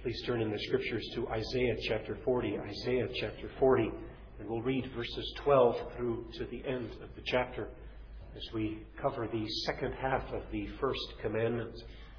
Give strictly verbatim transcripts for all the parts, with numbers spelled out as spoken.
Please turn in the Scriptures to Isaiah chapter forty. Isaiah chapter forty. And we'll read verses twelve through to the end of the chapter as we cover the second half of the first commandment.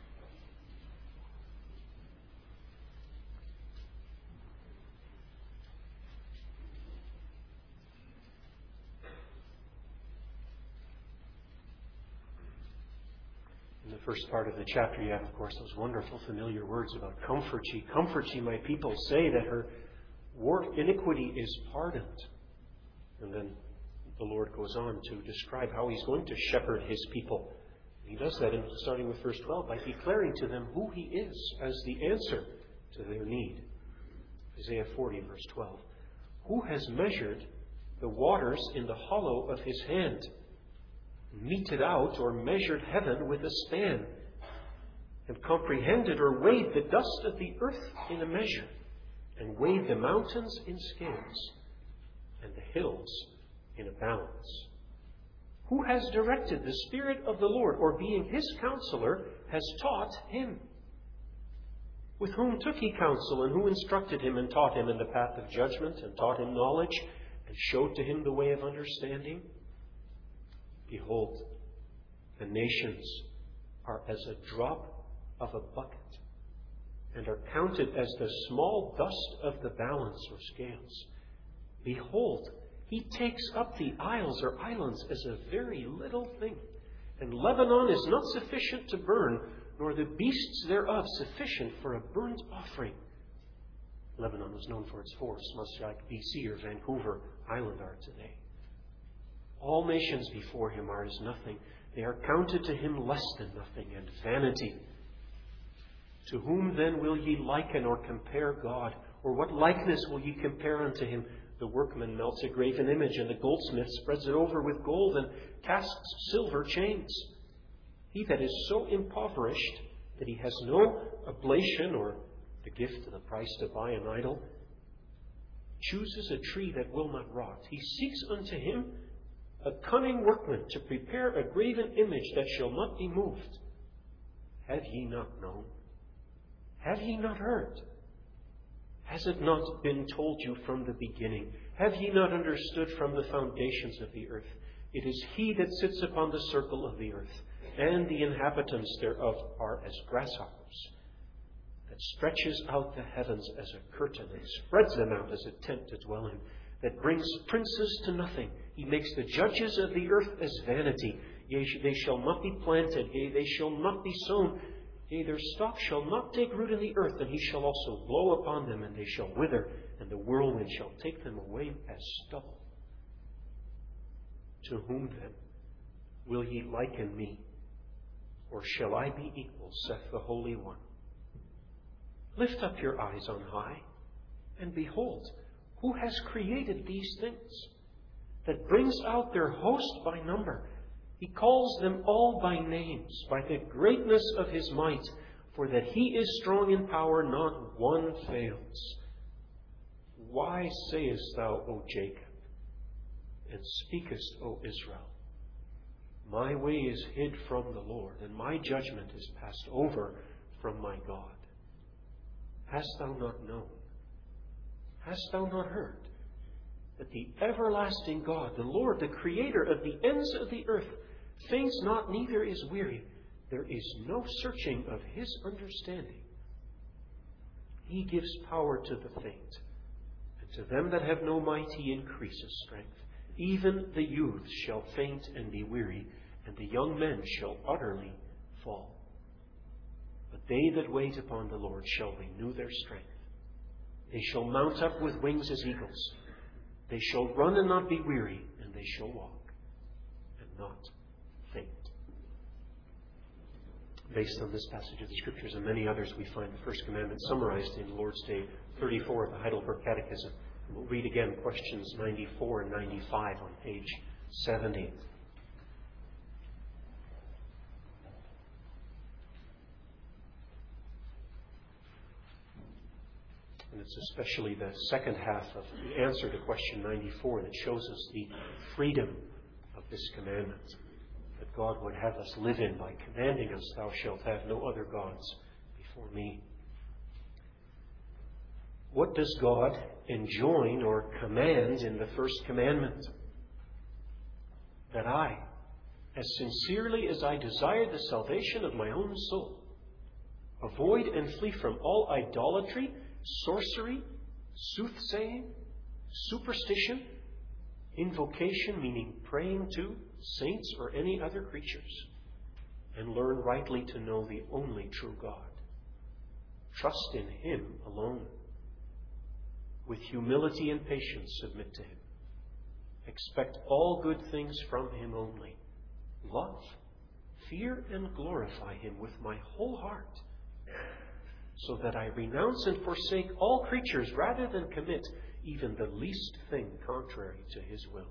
In the first part of the chapter, you have, of course, those wonderful familiar words about comfort ye. Comfort ye, my people. Say that her iniquity is pardoned. And then the Lord goes on to describe how He's going to shepherd His people. He does that in, starting with verse twelve by declaring to them who He is as the answer to their need. Isaiah forty, verse twelve. Who has measured the waters in the hollow of His hand, meted out or measured heaven with a span, and comprehended or weighed the dust of the earth in a measure, and weighed the mountains in scales, and the hills in a balance? Who has directed the Spirit of the Lord, or being His counselor, has taught Him? With whom took He counsel, and who instructed Him, and taught Him in the path of judgment, and taught Him knowledge, and showed to Him the way of understanding? Behold, the nations are as a drop of a bucket, and are counted as the small dust of the balance or scales. Behold, He takes up the isles or islands as a very little thing, and Lebanon is not sufficient to burn, nor the beasts thereof sufficient for a burnt offering. Lebanon was known for its forests, much like B C or Vancouver Island are today. All nations before Him are as nothing. They are counted to Him less than nothing, and vanity. To whom then will ye liken or compare God? Or what likeness will ye compare unto Him? The workman melts a graven image, and the goldsmith spreads it over with gold, and casts silver chains. He that is so impoverished that he has no oblation or the gift of the price to buy an idol, chooses a tree that will not rot. He seeks unto him a cunning workman to prepare a graven image that shall not be moved. Have ye not known? Have ye not heard? Has it not been told you from the beginning? Have ye not understood from the foundations of the earth? It is He that sits upon the circle of the earth, and the inhabitants thereof are as grasshoppers, that stretches out the heavens as a curtain, and spreads them out as a tent to dwell in, that brings princes to nothing. He makes the judges of the earth as vanity. Yea, they shall not be planted, yea, they shall not be sown. Yea, their stock shall not take root in the earth, and He shall also blow upon them, and they shall wither, and the whirlwind shall take them away as stubble. To whom then will ye liken me? Or shall I be equal, saith the Holy One? Lift up your eyes on high, and behold, who has created these things, that brings out their host by number? He calls them all by names, by the greatness of His might, for that He is strong in power, not one fails. Why sayest thou, O Jacob, and speakest, O Israel, my way is hid from the Lord, and my judgment is passed over from my God? Hast thou not known? Hast thou not heard? That the everlasting God, the Lord, the Creator of the ends of the earth, faints not, neither is weary. There is no searching of His understanding. He gives power to the faint, and to them that have no might He increases strength. Even the youths shall faint and be weary, and the young men shall utterly fall. But they that wait upon the Lord shall renew their strength. They shall mount up with wings as eagles. They shall run and not be weary, and they shall walk and not faint. Based on this passage of the Scriptures and many others, we find the First Commandment summarized in Lord's Day thirty-four of the Heidelberg Catechism. We'll read again questions ninety-four and ninety-five on page seventy. And it's especially the second half of the answer to question ninety-four that shows us the freedom of this commandment that God would have us live in by commanding us, thou shalt have no other gods before me. What does God enjoin or command in the first commandment? That I, as sincerely as I desire the salvation of my own soul, avoid and flee from all idolatry, sorcery, soothsaying, superstition, invocation, meaning praying to saints or any other creatures, and learn rightly to know the only true God. Trust in Him alone. With humility and patience submit to Him. Expect all good things from Him only. Love, fear, and glorify Him with my whole heart, so that I renounce and forsake all creatures rather than commit even the least thing contrary to His will.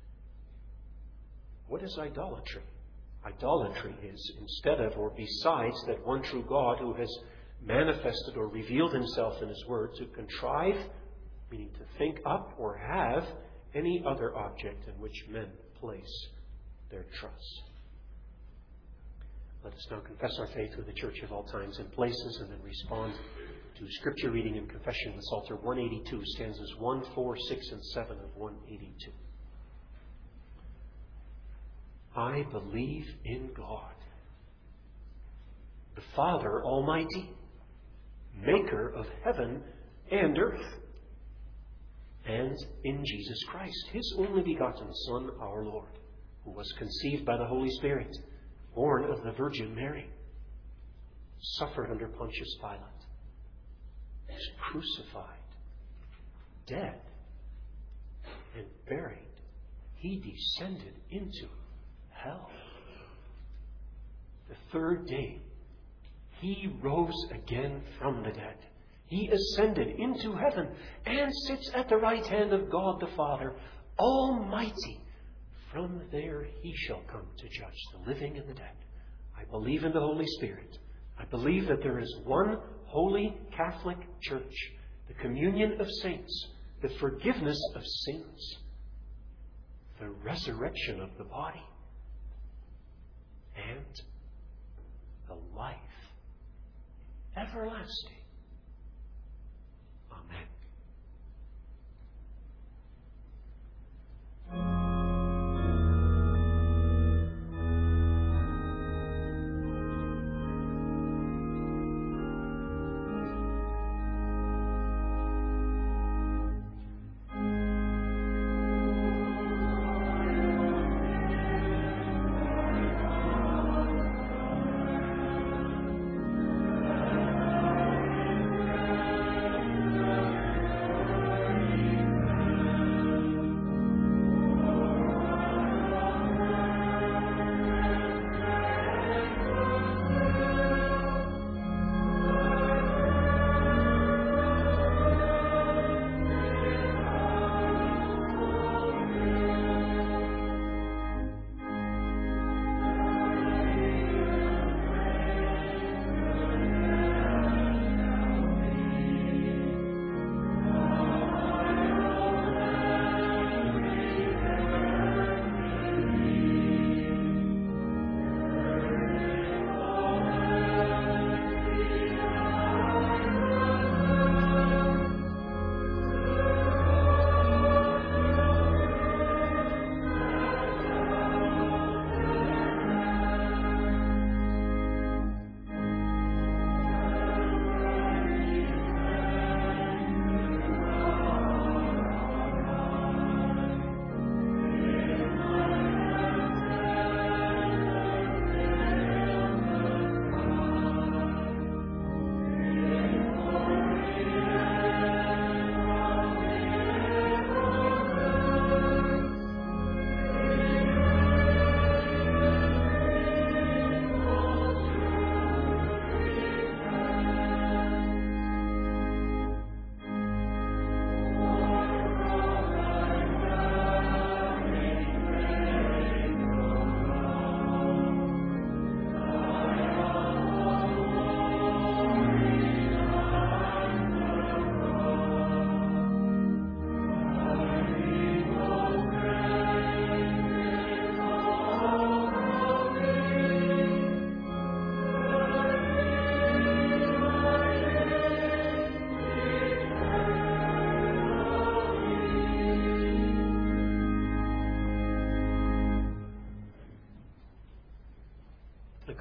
What is idolatry? Idolatry is, instead of or besides that one true God who has manifested or revealed Himself in His Word, to contrive, meaning to think up or have, any other object in which men place their trust. Let us now confess our faith with the Church of all times and places, and then respond to Scripture reading and confession with Psalter one eighty-two, stanzas one, four, six, and seven of one eighty-two. I believe in God, the Father Almighty, maker of heaven and earth, and in Jesus Christ, His only begotten Son, our Lord, who was conceived by the Holy Spirit, born of the Virgin Mary, suffered under Pontius Pilate, was crucified, dead, and buried. He descended into hell. The third day, He rose again from the dead. He ascended into heaven and sits at the right hand of God the Father, Almighty. From there He shall come to judge the living and the dead. I believe in the Holy Spirit. I believe that there is one holy Catholic Church, the communion of saints, the forgiveness of sins, the resurrection of the body, and the life everlasting. Amen.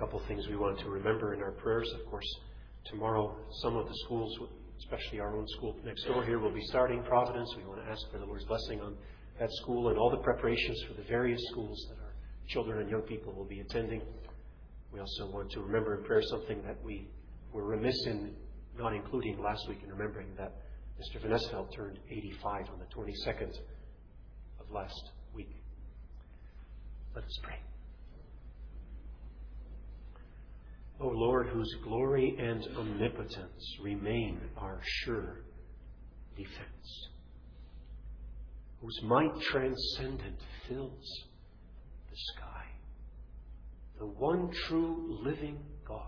couple things we want to remember in our prayers. Of course, tomorrow some of the schools, especially our own school next door here, will be starting Providence. We want to ask for the Lord's blessing on that school and all the preparations for the various schools that our children and young people will be attending. We also want to remember in prayer something that we were remiss in not including last week, in remembering that Mister Van Esveld turned eighty-five on the twenty-second of last week. Let us pray. O Lord, whose glory and omnipotence remain our sure defense, whose might transcendent fills the sky, the one true living God,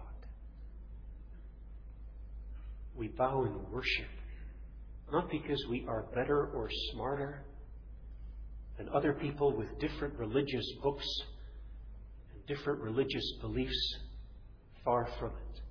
we bow in worship, not because we are better or smarter than other people with different religious books and different religious beliefs. Far from it.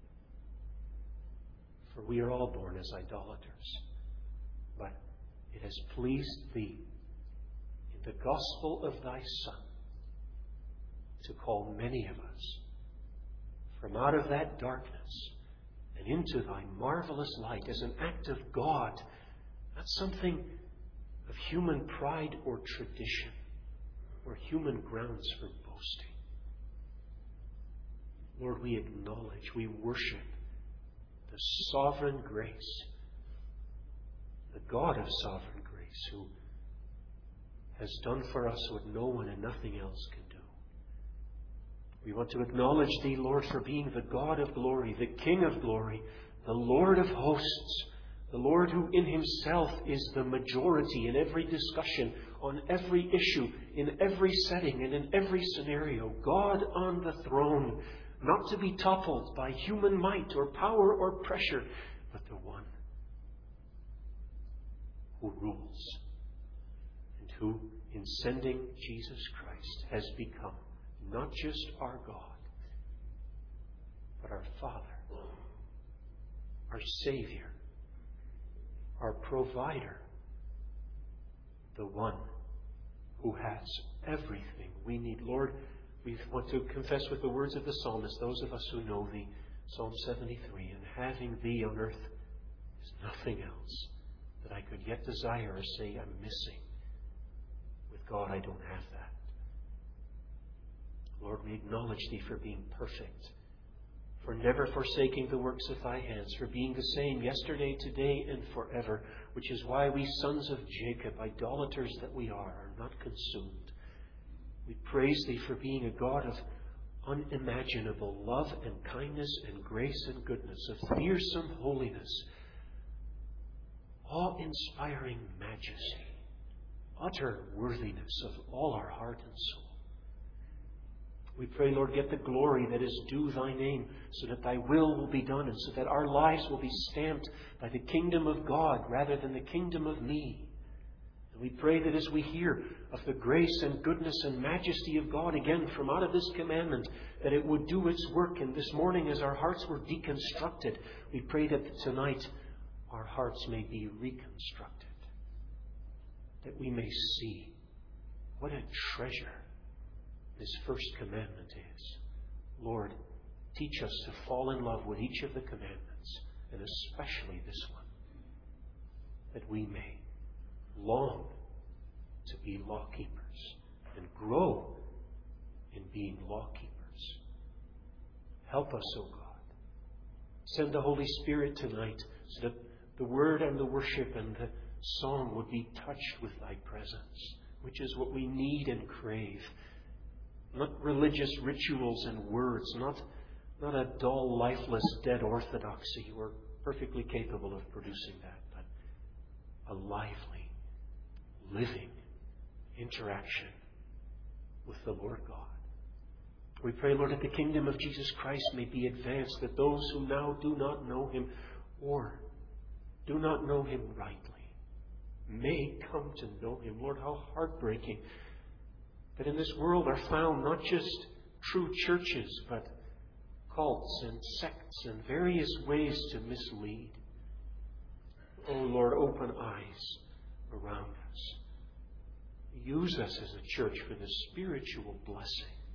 For we are all born as idolaters. But it has pleased Thee in the gospel of Thy Son to call many of us from out of that darkness and into Thy marvelous light as an act of God, not something of human pride or tradition or human grounds for boasting. Lord, we acknowledge, we worship the sovereign grace, the God of sovereign grace, who has done for us what no one and nothing else can do. We want to acknowledge Thee, Lord, for being the God of glory, the King of glory, the Lord of hosts, the Lord who in Himself is the majority in every discussion, on every issue, in every setting, and in every scenario. God on the throne, not to be toppled by human might or power or pressure, but the one who rules and who, in sending Jesus Christ, has become not just our God, but our Father, our Savior, our Provider, the one who has everything we need. Lord, we want to confess with the words of the psalmist, those of us who know Thee, Psalm seventy-three, and having Thee on earth is nothing else that I could yet desire or say I'm missing. With God, I don't have that. Lord, we acknowledge Thee for being perfect, for never forsaking the works of Thy hands, for being the same yesterday, today, and forever, which is why we sons of Jacob, idolaters that we are, are not consumed. We praise Thee for being a God of unimaginable love and kindness and grace and goodness, of fearsome holiness, awe-inspiring majesty, utter worthiness of all our heart and soul. We pray, Lord, get the glory that is due Thy name, so that Thy will will be done, and so that our lives will be stamped by the kingdom of God rather than the kingdom of me. And we pray that as we hear of the grace and goodness and majesty of God again from out of this commandment, that it would do its work. And this morning, as our hearts were deconstructed, we pray that tonight our hearts may be reconstructed, that we may see what a treasure this first commandment is. Lord, teach us to fall in love with each of the commandments, and especially this one, that we may long to be law keepers and grow in being law keepers. Help us, O God. Send the Holy Spirit tonight so that the word and the worship and the song would be touched with Thy presence, which is what we need and crave. Not religious rituals and words, not, not a dull, lifeless, dead orthodoxy. We're perfectly capable of producing that, but a lively, living interaction with the Lord God. We pray, Lord, that the kingdom of Jesus Christ may be advanced, that those who now do not know Him or do not know Him rightly may come to know Him. Lord, how heartbreaking that in this world are found not just true churches, but cults and sects and various ways to mislead. Oh Lord, open eyes around us. Use us as a church for the spiritual blessing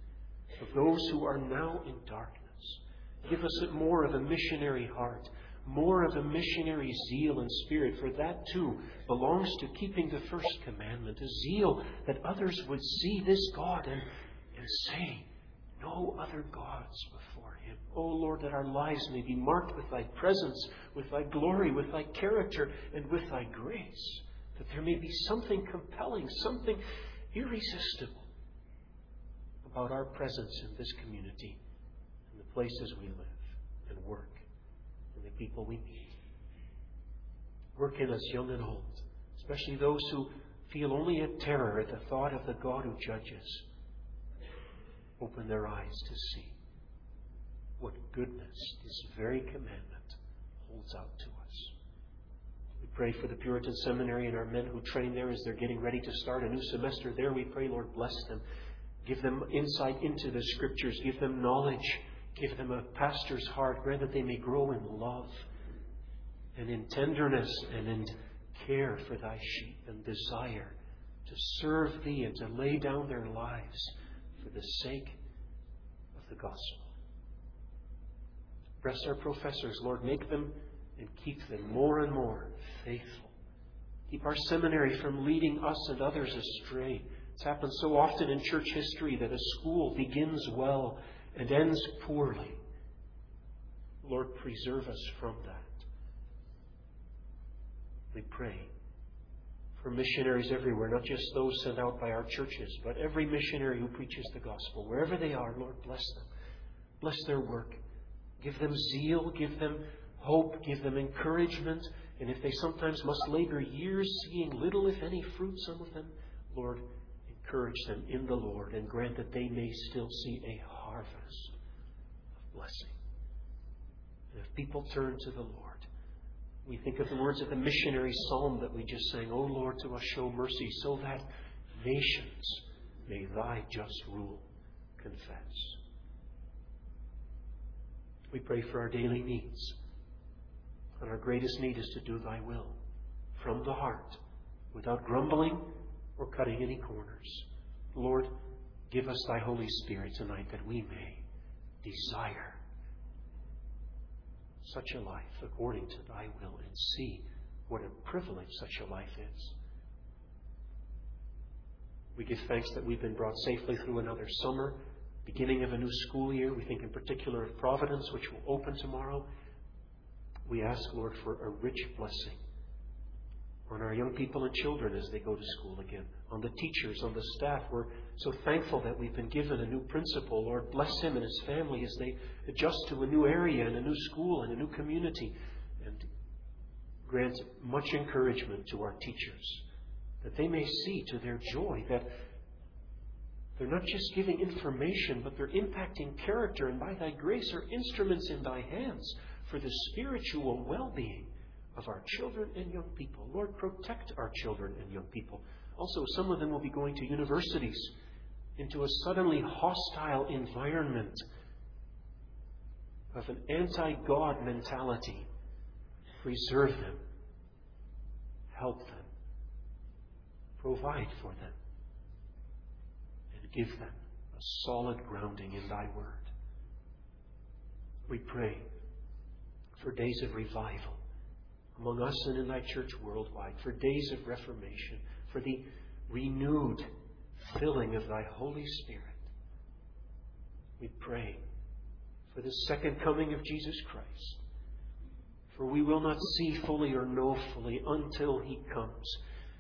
of those who are now in darkness. Give us more of a missionary heart, more of a missionary zeal and spirit, for that too belongs to keeping the first commandment, a zeal that others would see this God and, and say, no other gods before Him. O Lord, that our lives may be marked with Thy presence, with Thy glory, with Thy character, and with Thy grace, that there may be something compelling, something irresistible about our presence in this community, in the places we live and work, and the people we meet. Work in us, young and old, especially those who feel only a terror at the thought of the God who judges. Open their eyes to see what goodness this very commandment holds out to us. We pray for the Puritan Seminary and our men who train there as they're getting ready to start a new semester there. We pray, Lord, bless them. Give them insight into the Scriptures. Give them knowledge. Give them a pastor's heart. Grant that they may grow in love and in tenderness and in care for Thy sheep and desire to serve Thee and to lay down their lives for the sake of the gospel. Bless our professors, Lord. Make them and keep them more and more faithful. Keep our seminary from leading us and others astray. It's happened so often in church history that a school begins well and ends poorly. Lord, preserve us from that. We pray for missionaries everywhere, not just those sent out by our churches, but every missionary who preaches the gospel. Wherever they are, Lord, bless them. Bless their work. Give them zeal. Give them hope. Give them encouragement. And if they sometimes must labor years seeing little, if any, fruit, some of them, Lord, encourage them in the Lord and grant that they may still see a harvest of blessing. And if people turn to the Lord, we think of the words of the missionary psalm that we just sang, O Lord, to us show mercy, so that nations may Thy just rule confess. We pray for our daily needs. And our greatest need is to do Thy will from the heart, without grumbling or cutting any corners. Lord, give us Thy Holy Spirit tonight that we may desire such a life according to Thy will and see what a privilege such a life is. We give thanks that we've been brought safely through another summer, beginning of a new school year. We think in particular of Providence, which will open tomorrow. We ask, Lord, for a rich blessing on our young people and children as they go to school again, on the teachers, on the staff. We're so thankful that we've been given a new principal. Lord, bless him and his family as they adjust to a new area and a new school and a new community. And grant much encouragement to our teachers, that they may see to their joy that they're not just giving information, but they're impacting character, and by Thy grace are instruments in Thy hands for the spiritual well-being of our children and young people. Lord, protect our children and young people. Also, some of them will be going to universities, into a suddenly hostile environment of an anti-God mentality. Preserve them. Help them. Provide for them. And give them a solid grounding in Thy Word. We pray for days of revival among us and in Thy church worldwide, for days of reformation, for the renewed filling of Thy Holy Spirit. We pray for the second coming of Jesus Christ, for we will not see fully or know fully until He comes.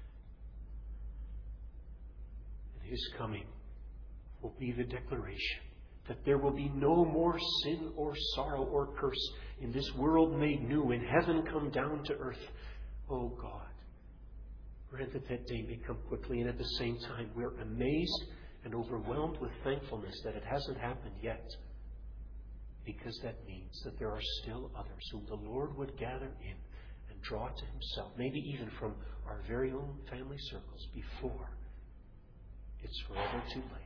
And His coming will be the declaration that there will be no more sin or sorrow or curse in this world made new, in heaven come down to earth. Oh God, grant that that day may come quickly, and at the same time we're amazed and overwhelmed with thankfulness that it hasn't happened yet, because that means that there are still others whom the Lord would gather in and draw to Himself, maybe even from our very own family circles, before it's forever too late.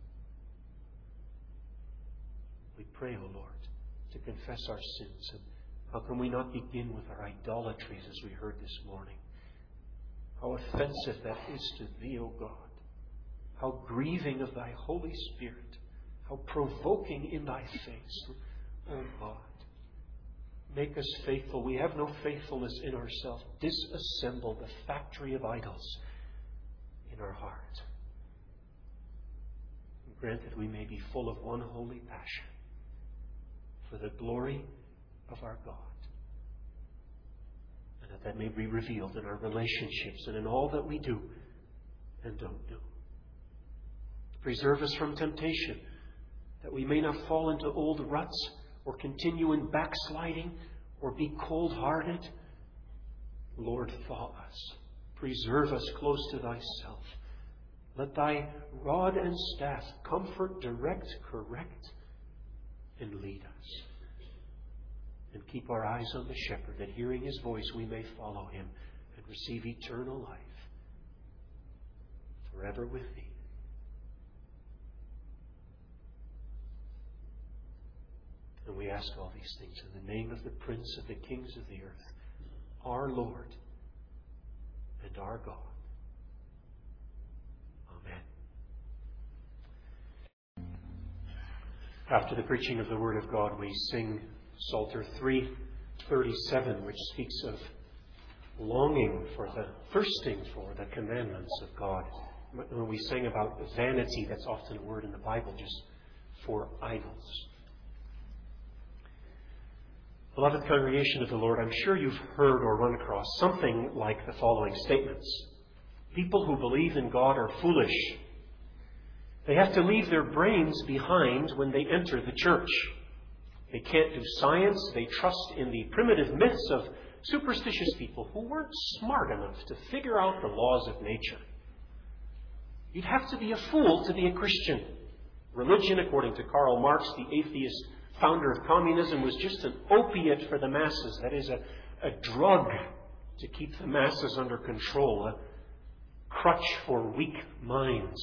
We pray, O Lord, to confess our sins. And how can we not begin with our idolatries, as we heard this morning? How offensive that is to Thee, O God. How grieving of Thy Holy Spirit. how provoking in thy face. Oh God, make us faithful. We have no faithfulness in ourselves. Disassemble the factory of idols in our heart. And grant that we may be full of one holy passion for the glory of our God. And that that may be revealed in our relationships and in all that we do and don't do. Preserve us from temptation, that we may not fall into old ruts or continue in backsliding or be cold-hearted. Lord, thaw us. Preserve us close to thyself. Let thy rod and staff comfort, direct, correct, and lead us. And keep our eyes on the shepherd, that hearing his voice we may follow him and receive eternal life forever with thee. And we ask all these things in the name of the Prince of the Kings of the earth, our Lord and our God. Amen. After the preaching of the Word of God, we sing Psalter three thirty-seven, which speaks of longing for the, thirsting for the commandments of God. When we sing about vanity, that's often a word in the Bible just for idols. Beloved congregation of the Lord, I'm sure you've heard or run across something like the following statements. People who believe in God are foolish. They have to leave their brains behind when they enter the church. They can't do science. They trust in the primitive myths of superstitious people who weren't smart enough to figure out the laws of nature. You'd have to be a fool to be a Christian. Religion, according to Karl Marx, the atheist founder of communism, was just an opiate for the masses. That is, a, a drug to keep the masses under control, a crutch for weak minds.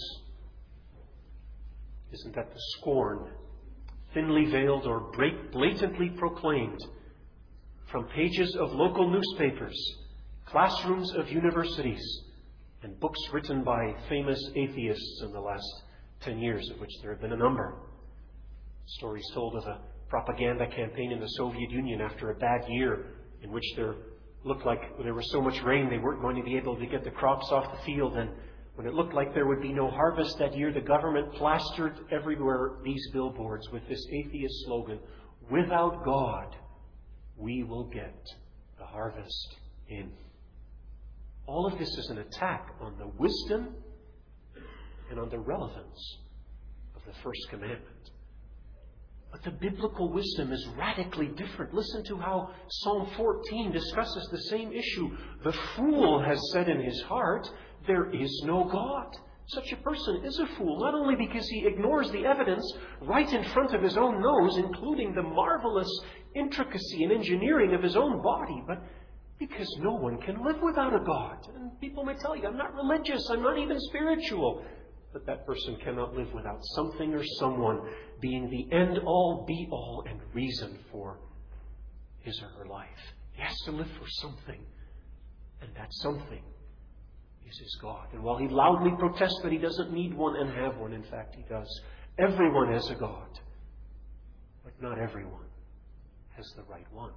Isn't that the scorn, thinly veiled or blatantly proclaimed from pages of local newspapers, classrooms of universities, and books written by famous atheists in the last ten years, of which there have been a number? Stories told of a propaganda campaign in the Soviet Union after a bad year in which there looked like there was so much rain they weren't going to be able to get the crops off the field. And when it looked like there would be no harvest that year, the government plastered everywhere these billboards with this atheist slogan, "Without God, we will get the harvest in." All of this is an attack on the wisdom and on the relevance of the first commandment. But the biblical wisdom is radically different. Listen to how Psalm fourteen discusses the same issue. The fool has said in his heart, "There is no God." Such a person is a fool, not only because he ignores the evidence right in front of his own nose, including the marvelous intricacy and engineering of his own body, but because no one can live without a God. And people may tell you, "I'm not religious, I'm not even spiritual." But that person cannot live without something or someone being the end-all, be-all, and reason for his or her life. He has to live for something, and that something is his God. And while he loudly protests that he doesn't need one and have one, in fact he does. Everyone has a God, but not everyone has the right one.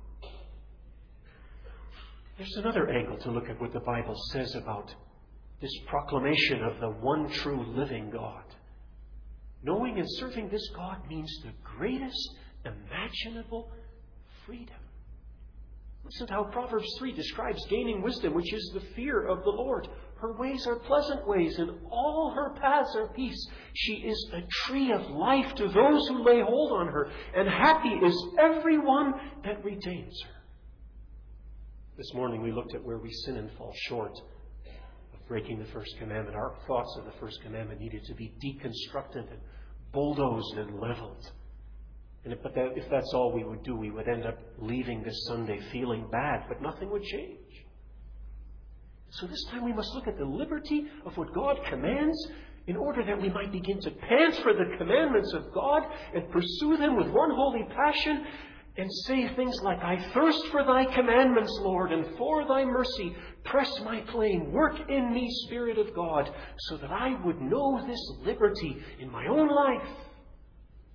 There's another angle to look at what the Bible says about this proclamation of the one true living God. Knowing and serving this God means the greatest imaginable freedom. Listen to how Proverbs three describes gaining wisdom, which is the fear of the Lord. Her ways are pleasant ways, and all her paths are peace. She is a tree of life to those who lay hold on her, and happy is everyone that retains her. This morning we looked at where we sin and fall short of breaking the first commandment. Our thoughts of the first commandment needed to be deconstructed and bulldozed and leveled. And if, but that, if that's all we would do, we would end up leaving this Sunday feeling bad, but nothing would change. So this time we must look at the liberty of what God commands in order that we might begin to pant for the commandments of God and pursue them with one holy passion and say things like, "I thirst for thy commandments, Lord, and for thy mercy press my claim. Work in me, Spirit of God, so that I would know this liberty in my own life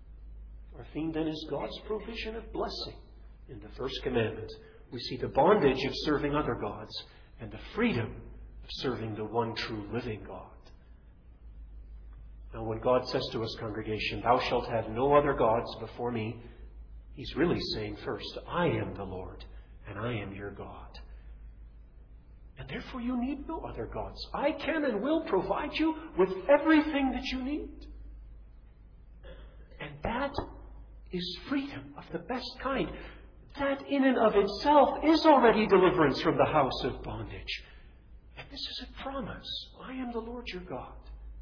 Our theme then is God's provision of blessing. In the first commandment, we see the bondage of serving other gods and the freedom of serving the one true living God. Now, when God says to us, congregation, thou shalt have no other gods before me, He's really saying first, I am the Lord, and I am your God. And therefore you need no other gods. I can and will provide you with everything that you need. And that is freedom of the best kind. That in and of itself is already deliverance from the house of bondage. And this is a promise. I am the Lord your God.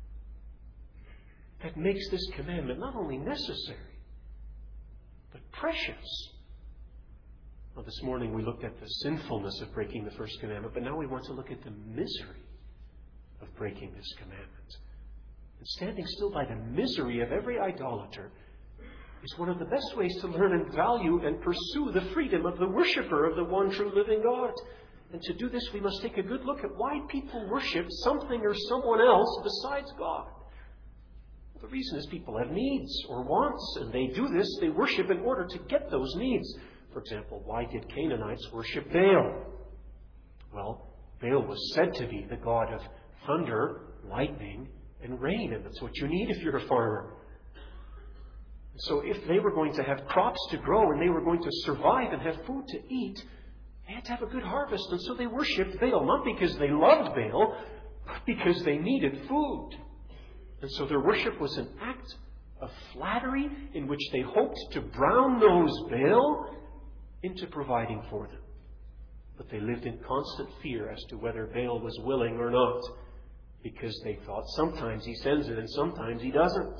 That makes this commandment not only necessary, but precious. Well, this morning we looked at the sinfulness of breaking the first commandment, but now we want to look at the misery of breaking this commandment. And standing still by the misery of every idolater is one of the best ways to learn and value and pursue the freedom of the worshiper of the one true living God. And to do this, we must take a good look at why people worship something or someone else besides God. Well, the reason is people have needs or wants, and they do this, they worship in order to get those needs. For example, why did Canaanites worship Baal? Well, Baal was said to be the god of thunder, lightning, and rain, and that's what you need if you're a farmer. So if they were going to have crops to grow and they were going to survive and have food to eat, they had to have a good harvest. And so they worshipped Baal, not because they loved Baal, but because they needed food. And so their worship was an act of flattery in which they hoped to brown-nose Baal into providing for them. But they lived in constant fear as to whether Baal was willing or not, because they thought sometimes he sends it and sometimes he doesn't.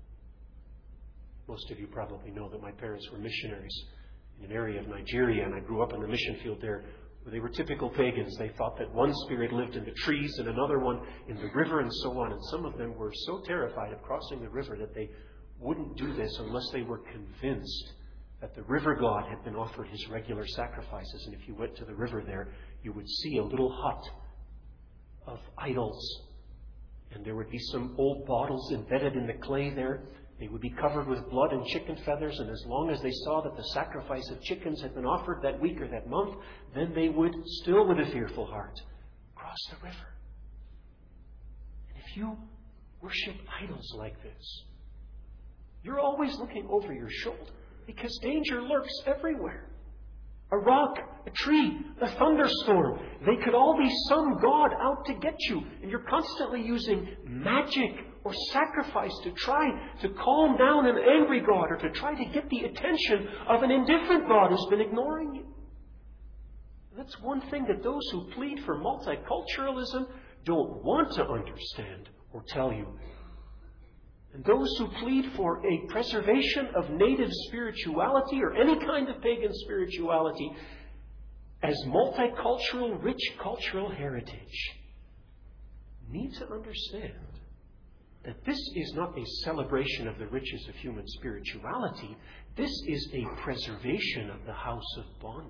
Most of you probably know that my parents were missionaries in an area of Nigeria, and I grew up in the mission field there, where they were typical pagans. They thought that one spirit lived in the trees and another one in the river and so on. And some of them were so terrified of crossing the river that they wouldn't do this unless they were convinced that the river god had been offered his regular sacrifices. And if you went to the river there, you would see a little hut of idols. And there would be some old bottles embedded in the clay there. They would be covered with blood and chicken feathers, and as long as they saw that the sacrifice of chickens had been offered that week or that month, then they would, still with a fearful heart, cross the river. And if you worship idols like this, you're always looking over your shoulder, because danger lurks everywhere. A rock, a tree, a thunderstorm. They could all be some god out to get you. And you're constantly using magic or sacrifice to try to calm down an angry god or to try to get the attention of an indifferent god who's been ignoring you. That's one thing that those who plead for multiculturalism don't want to understand or tell you. And those who plead for a preservation of native spirituality or any kind of pagan spirituality as multicultural, rich cultural heritage need to understand that this is not a celebration of the riches of human spirituality. This is a preservation of the house of bondage.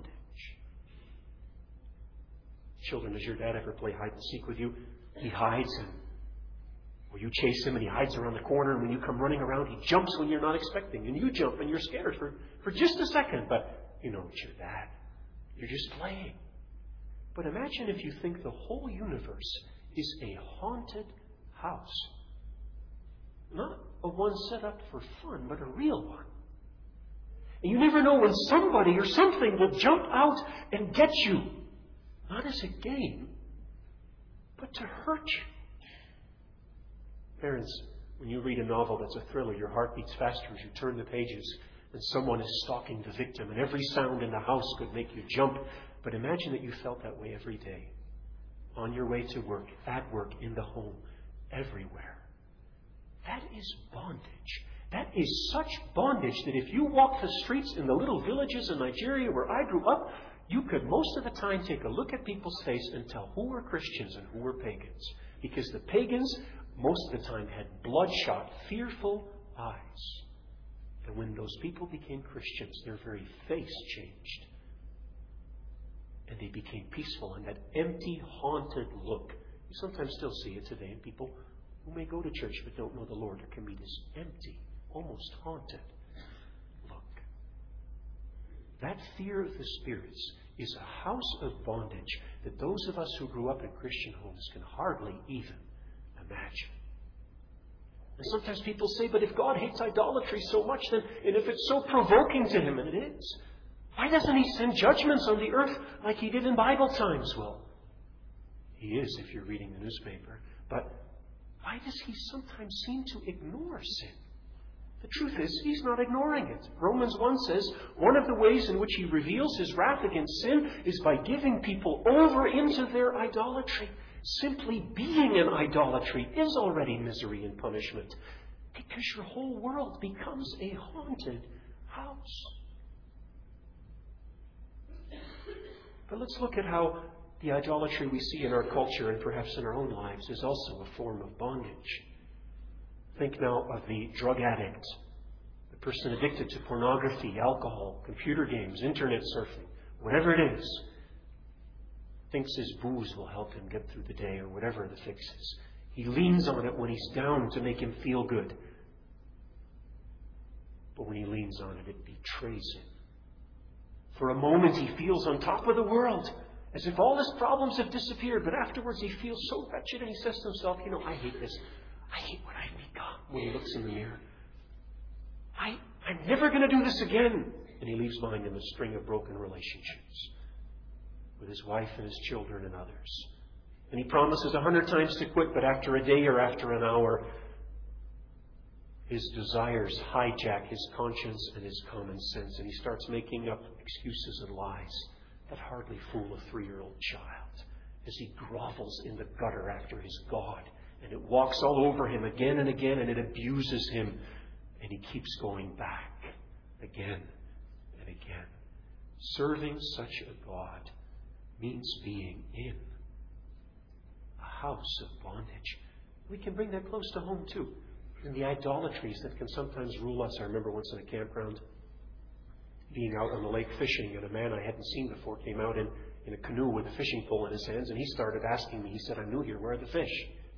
Children, does your dad ever play hide and seek with you? He hides and Or you chase him and he hides around the corner, and when you come running around, he jumps when you're not expecting. And you jump and you're scared for, for just a second. But you know it's your dad. You're just playing. But imagine if you think the whole universe is a haunted house. Not a one set up for fun, but a real one. And you never know when somebody or something will jump out and get you. Not as a game, but to hurt you. Parents, when you read a novel that's a thriller, your heart beats faster as you turn the pages and someone is stalking the victim, and every sound in the house could make you jump. But imagine that you felt that way every day. On your way to work, at work, in the home, everywhere. That is bondage. That is such bondage that if you walk the streets in the little villages in Nigeria where I grew up, you could most of the time take a look at people's face and tell who were Christians and who were pagans. Because the pagans most of the time had bloodshot, fearful eyes. And when those people became Christians, their very face changed. And they became peaceful. And that empty, haunted look, you sometimes still see it today in people who may go to church but don't know the Lord. Their community is empty, almost haunted. That fear of the spirits is a house of bondage that those of us who grew up in Christian homes can hardly even imagine. And sometimes people say, but if God hates idolatry so much, then, and if it's so provoking to Him, and it is, why doesn't He send judgments on the earth like He did in Bible times? Well, He is if you're reading the newspaper. But why does He sometimes seem to ignore sin? The truth is, He's not ignoring it. Romans one says, one of the ways in which He reveals His wrath against sin is by giving people over into their idolatry. Simply being in idolatry is already misery and punishment, because your whole world becomes a haunted house. But let's look at how the idolatry we see in our culture and perhaps in our own lives is also a form of bondage. Think now of the drug addict, the person addicted to pornography, alcohol, computer games, internet surfing, whatever it is. Thinks his booze will help him get through the day or whatever the fix is. He leans on it when he's down to make him feel good. But when he leans on it, it betrays him. For a moment he feels on top of the world, as if all his problems have disappeared, but afterwards he feels so wretched and he says to himself, you know, I hate this. I hate what I've become, when he looks in the mirror. I, I'm never going to do this again. And he leaves behind him a string of broken relationships with his wife and his children and others. And he promises a hundred times to quit, but after a day or after an hour, his desires hijack his conscience and his common sense, and he starts making up excuses and lies that hardly fool a three-year-old child as he grovels in the gutter after his God. And it walks all over him again and again, and it abuses him, and he keeps going back again and again. Serving such a God means being in a house of bondage. We can bring that close to home too. And the idolatries that can sometimes rule us. I remember once in a campground, being out on the lake fishing, and a man I hadn't seen before came out in, in a canoe with a fishing pole in his hands, and he started asking me, he said, I'm new here, where are the fish?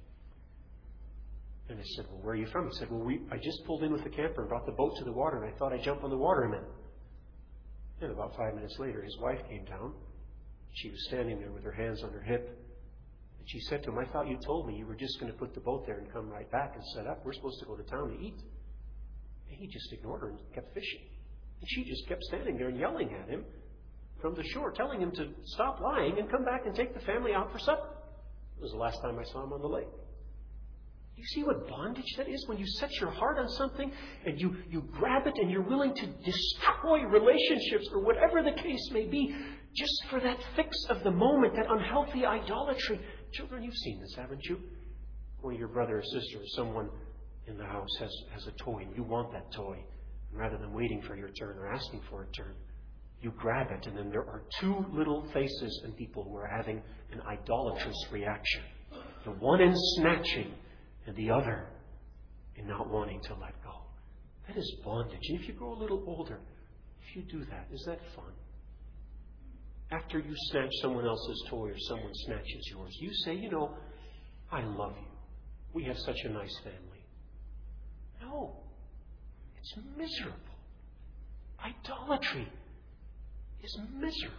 And I said, well, where are you from? He said, well, we, I just pulled in with the camper and brought the boat to the water, and I thought I'd jump on the water a minute. And about five minutes later, his wife came down. She was standing there with her hands on her hip. And she said to him, I thought you told me you were just going to put the boat there and come right back and set up. We're supposed to go to town to eat. And he just ignored her and kept fishing. And she just kept standing there and yelling at him from the shore, telling him to stop lying and come back and take the family out for supper. It was the last time I saw him on the lake. You see what bondage that is? When you set your heart on something and you, you grab it and you're willing to destroy relationships or whatever the case may be, just for that fix of the moment, that unhealthy idolatry. Children, you've seen this, haven't you? When your brother or sister or someone in the house has, has a toy and you want that toy. And rather than waiting for your turn or asking for a turn, you grab it, and then there are two little faces and people who are having an idolatrous reaction. The one in snatching, and the other in not wanting to let go. That is bondage. And if you grow a little older, if you do that, is that fun? After you snatch someone else's toy or someone snatches yours, you say, you know, I love you. We have such a nice family. No. It's miserable. Idolatry is miserable.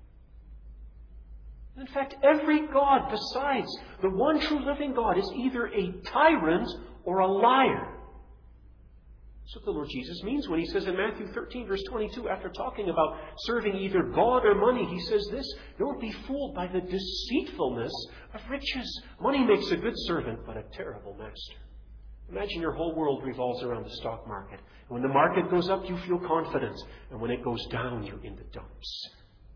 In fact, every God besides the one true living God is either a tyrant or a liar. That's what the Lord Jesus means when He says in Matthew thirteen, verse twenty-two, after talking about serving either God or money, He says this, don't be fooled by the deceitfulness of riches. Money makes a good servant, but a terrible master. Imagine your whole world revolves around the stock market. When the market goes up, you feel confident. And when it goes down, you're in the dumps.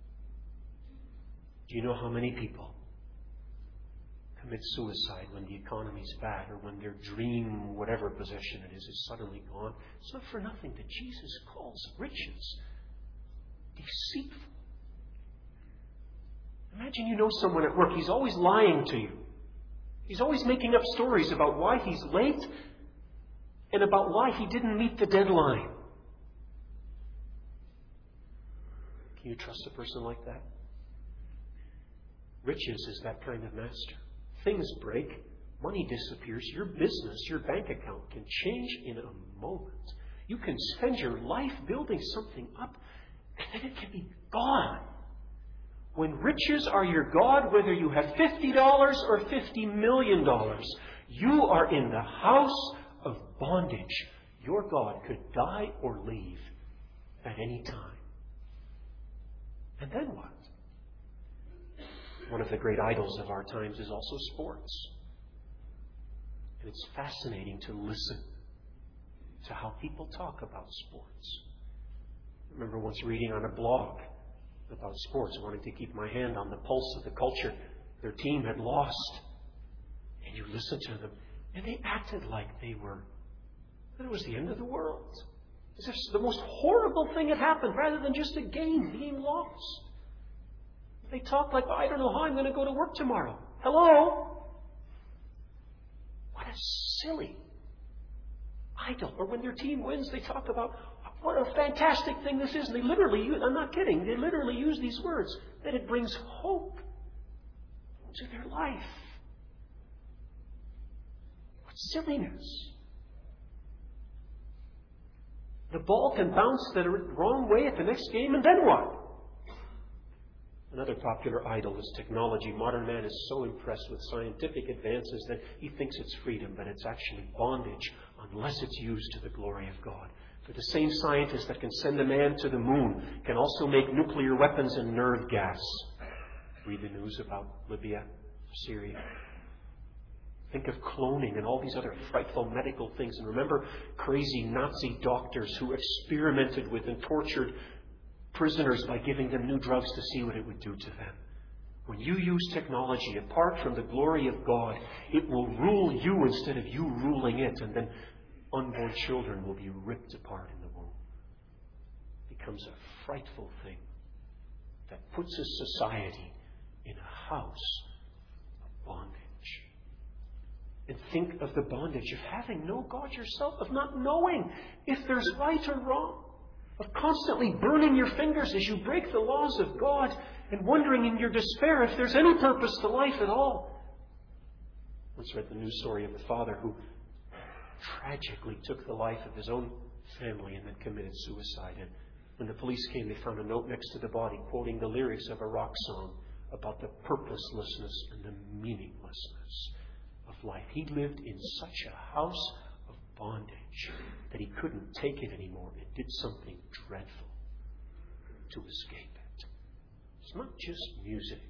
Do you know how many people commit suicide when the economy's bad or when their dream, whatever possession it is, is suddenly gone? It's not for nothing that Jesus calls riches deceitful. Imagine you know someone at work. He's always lying to you. He's always making up stories about why he's late and about why he didn't meet the deadline. Can you trust a person like that? Riches is that kind of master. Things break, money disappears, your business, your bank account can change in a moment. You can spend your life building something up, And then it can be gone. When riches are your God, whether you have fifty dollars or fifty million dollars, you are in the house of bondage. Your God could die or leave at any time. And then what? One of the great idols of our times is also sports. And it's fascinating to listen to how people talk about sports. I remember once reading on a blog about sports, wanting to keep my hand on the pulse of the culture. Their team had lost. And you listen to them, and they acted like they were, that it was the end of the world. As if the most horrible thing had happened, rather than just a game being lost. They talked like, I don't know how I'm going to go to work tomorrow. Hello? What a silly idol. Or when their team wins, they talk about what a fantastic thing this is. And they literally use, I'm not kidding, they literally use these words, that it brings hope to their life. What silliness. The ball can bounce the wrong way at the next game, and then what? Another popular idol is technology. Modern man is so impressed with scientific advances that he thinks it's freedom, but it's actually bondage unless it's used to the glory of God. For the same scientist that can send a man to the moon can also make nuclear weapons and nerve gas. Read the news about Libya, Syria. Think of cloning and all these other frightful medical things. And remember crazy Nazi doctors who experimented with and tortured prisoners by giving them new drugs to see what it would do to them. When you use technology apart from the glory of God, it will rule you instead of you ruling it. And then unborn children will be ripped apart in the womb. It becomes a frightful thing that puts a society in a house of bondage. And think of the bondage of having no God yourself, of not knowing if there's right or wrong, of constantly burning your fingers as you break the laws of God and wondering in your despair if there's any purpose to life at all. I once read the news story of a father who tragically took the life of his own family and then committed suicide. And when the police came, they found a note next to the body quoting the lyrics of a rock song about the purposelessness and the meaninglessness of life. He lived in such a house of bondage that he couldn't take it anymore and did something dreadful to escape it. It's not just music.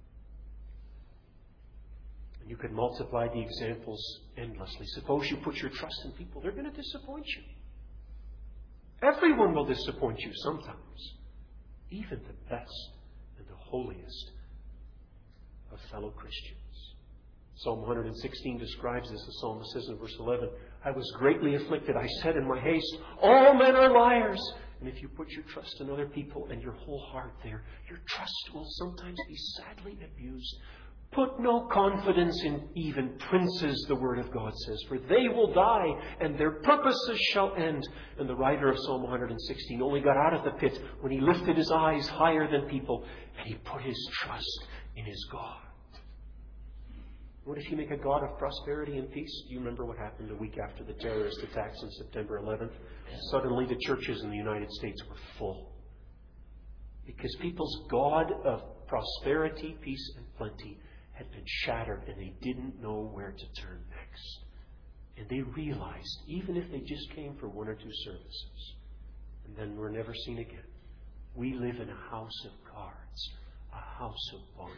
And you could multiply the examples endlessly. Suppose you put your trust in people. They're going to disappoint you. Everyone will disappoint you sometimes. Even the best and the holiest of fellow Christians. Psalm one sixteen describes this. The psalmist says in verse eleven, I was greatly afflicted. I said in my haste, all men are liars. And if you put your trust in other people and your whole heart there, your trust will sometimes be sadly abused. Put no confidence in even princes, the Word of God says, for they will die and their purposes shall end. And the writer of Psalm one sixteen only got out of the pit when he lifted his eyes higher than people and he put his trust in his God. What if you make a God of prosperity and peace? Do you remember what happened a week after the terrorist attacks on September eleventh? Suddenly the churches in the United States were full. Because people's God of prosperity, peace, and plenty had been shattered and they didn't know where to turn next. And they realized, even if they just came for one or two services, and then were never seen again, we live in a house of cards, a house of bondage.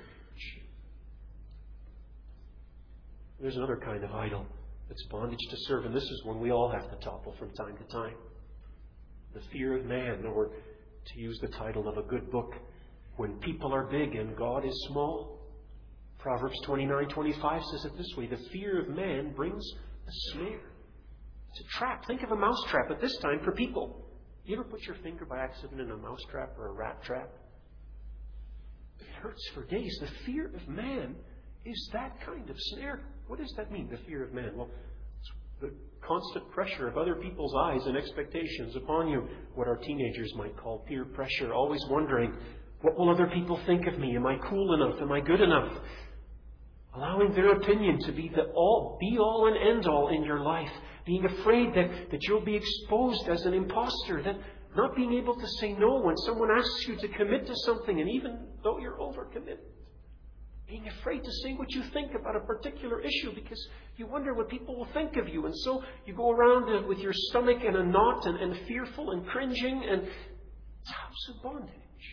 There's another kind of idol that's bondage to serve, and this is one we all have to topple from time to time. The fear of man, or to use the title of a good book, when people are big and God is small. Proverbs twenty-nine twenty-five says it this way, the fear of man brings a snare. It's a trap. Think of a mouse trap, but this time for people. You ever put your finger by accident in a mouse trap or a rat trap? It hurts for days. The fear of man is that kind of snare. What does that mean, the fear of man? Well, it's the constant pressure of other people's eyes and expectations upon you. What our teenagers might call peer pressure. Always wondering, what will other people think of me? Am I cool enough? Am I good enough? Allowing their opinion to be the all, be all and end all in your life. Being afraid that, that you'll be exposed as an imposter. That Not being able to say no when someone asks you to commit to something, and even though you're overcommitted. Being afraid to say what you think about a particular issue because you wonder what people will think of you. And so you go around with your stomach in a knot and, and fearful and cringing, and it's a house of bondage.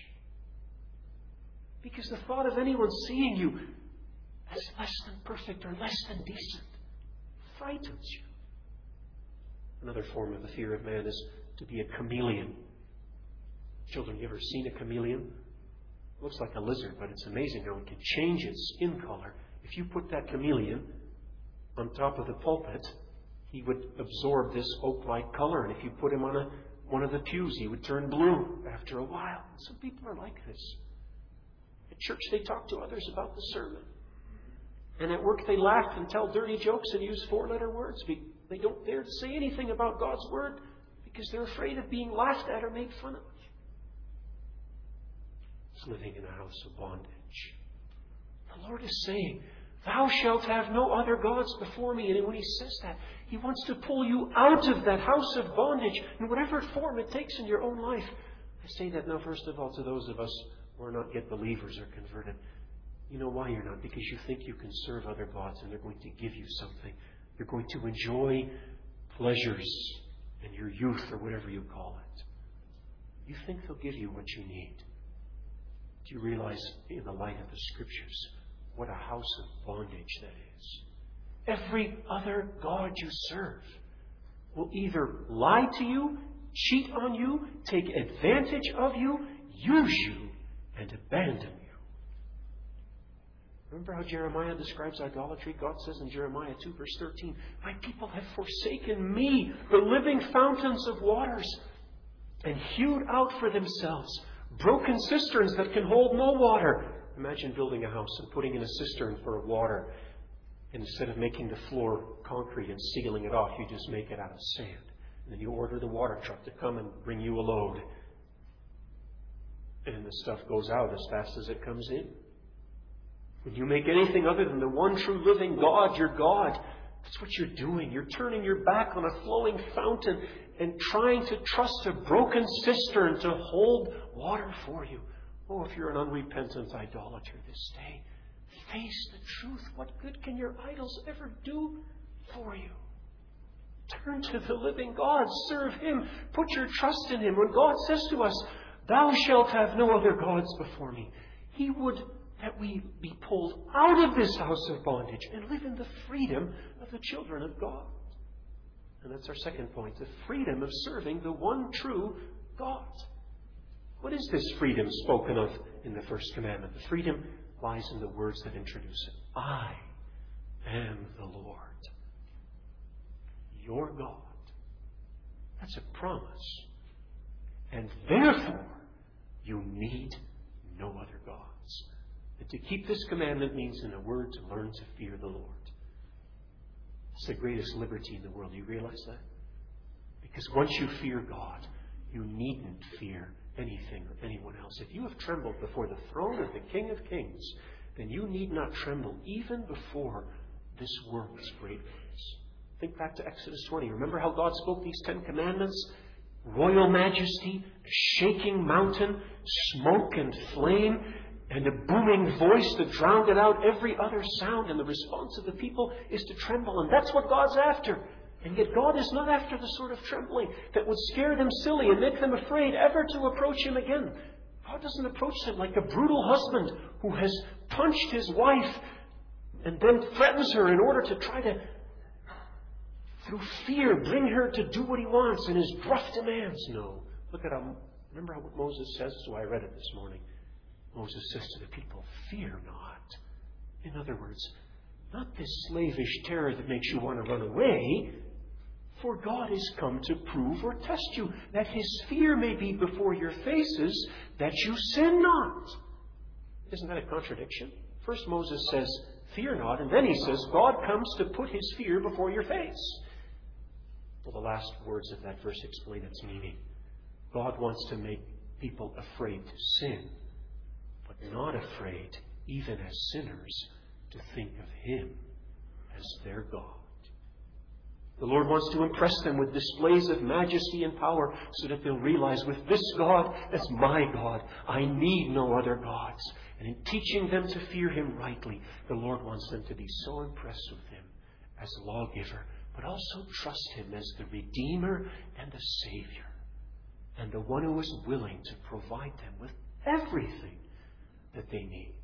Because the thought of anyone seeing you as less than perfect or less than decent frightens you. Another form of the fear of man is to be a chameleon. Children, you ever seen a chameleon? It looks like a lizard, but it's amazing how it can change its skin color. If you put that chameleon on top of the pulpit, he would absorb this oak-like color. And if you put him on a, one of the pews, he would turn blue after a while. Some people are like this. At church, they talk to others about the sermon. And at work, they laugh and tell dirty jokes and use four-letter words. They don't dare to say anything about God's Word because they're afraid of being laughed at or made fun of. It's living in a house of bondage. The Lord is saying, "Thou shalt have no other gods before me." And when He says that, He wants to pull you out of that house of bondage in whatever form it takes in your own life. I say that now, first of all, to those of us who are not yet believers or converted. You know why you're not? Because you think you can serve other gods and they're going to give you something. You're going to enjoy pleasures in your youth or whatever you call it. You think they'll give you what you need. Do you realize, in the light of the Scriptures, what a house of bondage that is? Every other god you serve will either lie to you, cheat on you, take advantage of you, use you, and abandon you. Remember how Jeremiah describes idolatry? God says in Jeremiah two, verse thirteen, "My people have forsaken me, the living fountains of waters, and hewed out for themselves broken cisterns that can hold no water." Imagine building a house and putting in a cistern for water. And instead of making the floor concrete and sealing it off, you just make it out of sand. And then you order the water truck to come and bring you a load. And the stuff goes out as fast as it comes in. When you make anything other than the one true living God your God, that's what you're doing. You're turning your back on a flowing fountain and trying to trust a broken cistern to hold water for you. Oh, if you're an unrepentant idolater this day, face the truth. What good can your idols ever do for you? Turn to the living God. Serve Him. Put your trust in Him. When God says to us, "Thou shalt have no other gods before me," He would that we be pulled out of this house of bondage and live in the freedom of the children of God. And that's our second point, the freedom of serving the one true God. What is this freedom spoken of in the first commandment? The freedom lies in the words that introduce it. "I am the Lord, your God." That's a promise. And therefore, you need no other gods. And to keep this commandment means, in a word, to learn to fear the Lord. It's the greatest liberty in the world. Do you realize that? Because once you fear God, you needn't fear anything or anyone else. If you have trembled before the throne of the King of Kings, then you need not tremble even before this world's great ones. Think back to Exodus twenty. Remember how God spoke these Ten Commandments? Royal majesty, a shaking mountain, smoke and flame, and a booming voice that drowned out every other sound. And the response of the people is to tremble. And that's what God's after. And yet God is not after the sort of trembling that would scare them silly and make them afraid ever to approach Him again. God doesn't approach them like a brutal husband who has punched his wife and then threatens her in order to try to, through fear, bring her to do what he wants and his gruff demands. No. Look at how, remember what Moses says? So I read it this morning. Moses says to the people, "Fear not." In other words, not this slavish terror that makes you want to run away. For God is come to prove or test you, that His fear may be before your faces, that you sin not. Isn't that a contradiction? First Moses says, "Fear not," and then he says, God comes to put His fear before your face. Well, the last words of that verse explain its meaning. God wants to make people afraid to sin, but not afraid, even as sinners, to think of Him as their God. The Lord wants to impress them with displays of majesty and power so that they'll realize with this God as my God, I need no other gods. And in teaching them to fear Him rightly, the Lord wants them to be so impressed with Him as lawgiver, but also trust Him as the Redeemer and the Savior, and the one who is willing to provide them with everything that they need.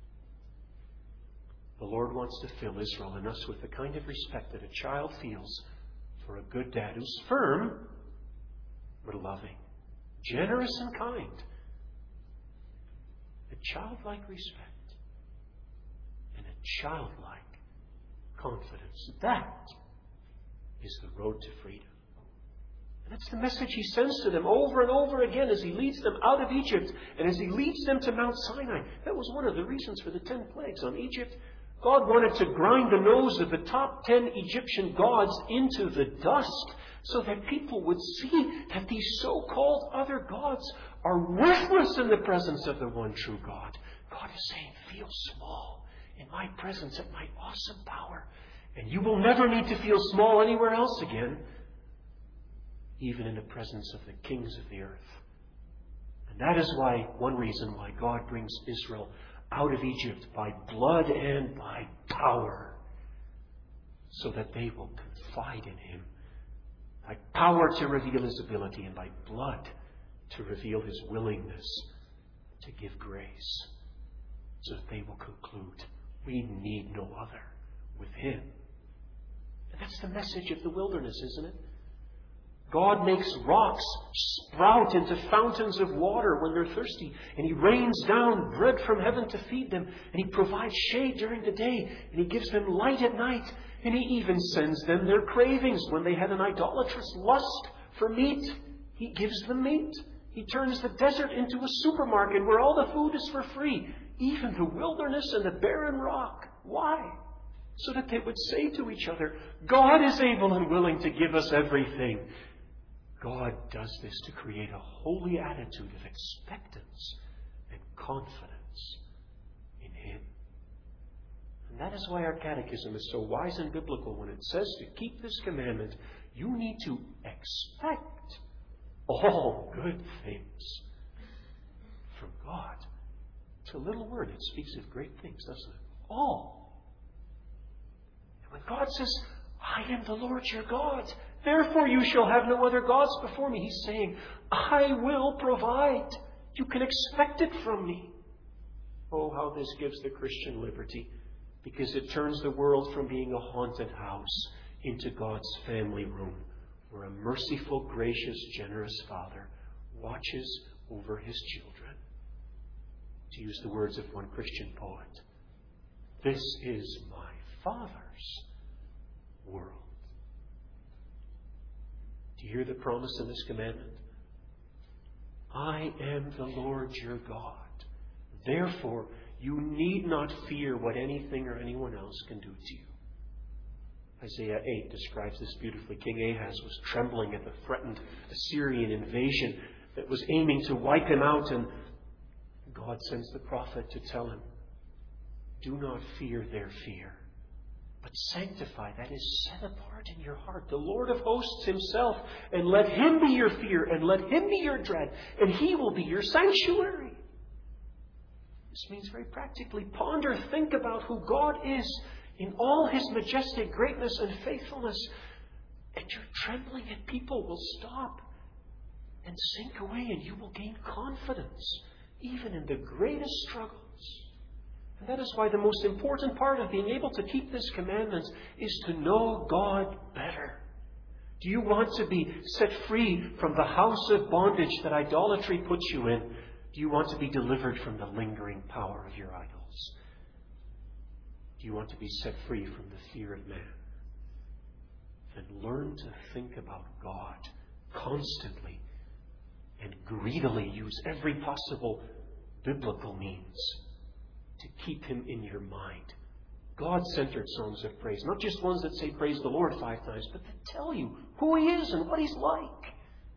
The Lord wants to fill Israel and us with the kind of respect that a child feels for a good dad who's firm but loving, generous and kind. A childlike respect and a childlike confidence. That is the road to freedom. And that's the message He sends to them over and over again as He leads them out of Egypt and as He leads them to Mount Sinai. That was one of the reasons for the ten plagues on Egypt. God wanted to grind the nose of the top ten Egyptian gods into the dust so that people would see that these so-called other gods are worthless in the presence of the one true God. God is saying, feel small in my presence at my awesome power. And you will never need to feel small anywhere else again, even in the presence of the kings of the earth. And that is why, one reason why God brings Israel out of Egypt by blood and by power, so that they will confide in Him. By power to reveal His ability, and by blood to reveal His willingness to give grace, so that they will conclude, we need no other with Him. And that's the message of the wilderness, isn't it? God makes rocks sprout into fountains of water when they're thirsty. And He rains down bread from heaven to feed them. And He provides shade during the day. And He gives them light at night. And He even sends them their cravings when they had an idolatrous lust for meat. He gives them meat. He turns the desert into a supermarket where all the food is for free. Even the wilderness and the barren rock. Why? So that they would say to each other, God is able and willing to give us everything. God does this to create a holy attitude of expectance and confidence in Him. And that is why our catechism is so wise and biblical when it says to keep this commandment, you need to expect all good things from God. It's a little word. It speaks of great things, doesn't it? All. And when God says, I am the Lord your God, therefore you shall have no other gods before me, He's saying, I will provide. You can expect it from me. Oh, how this gives the Christian liberty, because it turns the world from being a haunted house into God's family room, where a merciful, gracious, generous Father watches over His children. To use the words of one Christian poet, this is my Father's world. Do you hear the promise in this commandment? I am the Lord your God. Therefore, you need not fear what anything or anyone else can do to you. Isaiah eight describes this beautifully. King Ahaz was trembling at the threatened Assyrian invasion that was aiming to wipe him out, and God sends the prophet to tell him, do not fear their fear, but sanctify, that is, set apart in your heart, the Lord of hosts Himself, and let Him be your fear, and let Him be your dread, and He will be your sanctuary. This means very practically, ponder, think about who God is in all His majestic greatness and faithfulness, and your trembling at people will stop and sink away, and you will gain confidence, even in the greatest struggles. And that is why the most important part of being able to keep this commandment is to know God better. Do you want to be set free from the house of bondage that idolatry puts you in? Do you want to be delivered from the lingering power of your idols? Do you want to be set free from the fear of man? Then learn to think about God constantly and greedily use every possible biblical means to keep Him in your mind. God-centered songs of praise. Not just ones that say praise the Lord five times, but that tell you who He is and what He's like.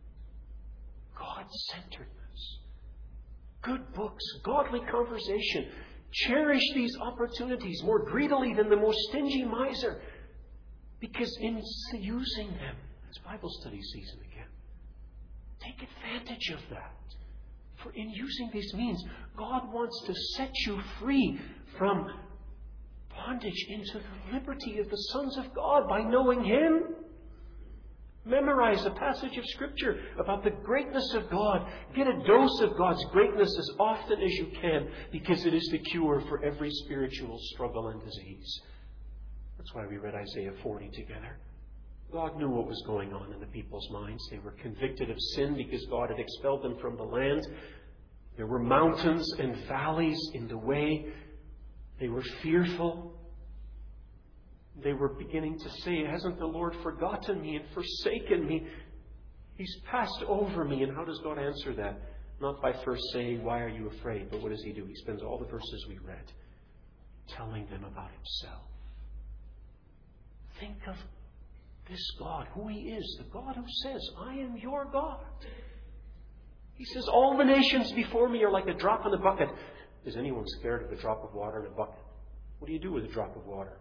God-centeredness. Good books. Godly conversation. Cherish these opportunities more greedily than the most stingy miser. Because in using them, it's Bible study season again. Take advantage of that. For in using these means, God wants to set you free from bondage into the liberty of the sons of God by knowing Him. Memorize a passage of Scripture about the greatness of God. Get a dose of God's greatness as often as you can, because it is the cure for every spiritual struggle and disease. That's why we read Isaiah forty together. God knew what was going on in the people's minds. They were convicted of sin because God had expelled them from the land. There were mountains and valleys in the way. They were fearful. They were beginning to say, hasn't the Lord forgotten me and forsaken me? He's passed over me. And how does God answer that? Not by first saying, why are you afraid? But what does He do? He spends all the verses we read telling them about Himself. Think of this God, who He is, the God who says, I am your God. He says, all the nations before me are like a drop in the bucket. Is anyone scared of a drop of water in a bucket? What do you do with a drop of water?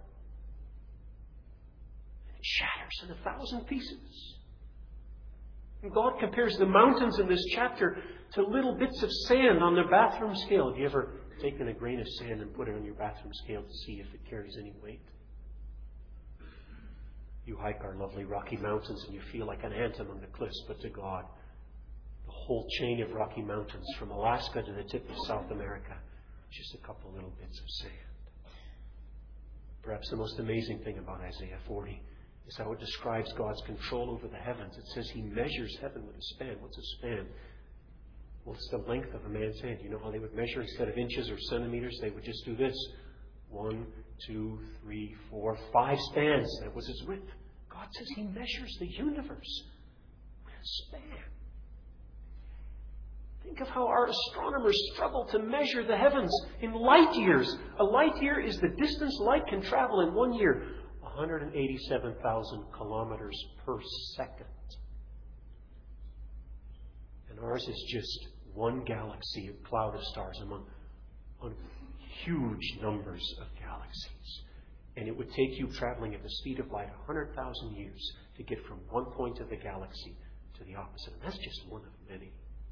It shatters in a thousand pieces. And God compares the mountains in this chapter to little bits of sand on their bathroom scale. Have you ever taken a grain of sand and put it on your bathroom scale to see if it carries any weight? You hike our lovely Rocky Mountains and you feel like an ant among the cliffs, but to God, the whole chain of Rocky Mountains from Alaska to the tip of South America, just a couple little bits of sand. Perhaps the most amazing thing about Isaiah forty is how it describes God's control over the heavens. It says He measures heaven with a span. What's a span? Well, it's the length of a man's hand. You know how they would measure? Instead of inches or centimeters, they would just do this. One, two, three, four, five spans. That was its width. God says He measures the universe with a span. Think of how our astronomers struggle to measure the heavens in light years. A light year is the distance light can travel in one year. one hundred eighty-seven thousand kilometers per second. And ours is just one galaxy, a cloud of stars among, among huge numbers of galaxies. And it would take you traveling at the speed of light one hundred thousand years to get from one point of the galaxy to the opposite. And that's just one of many.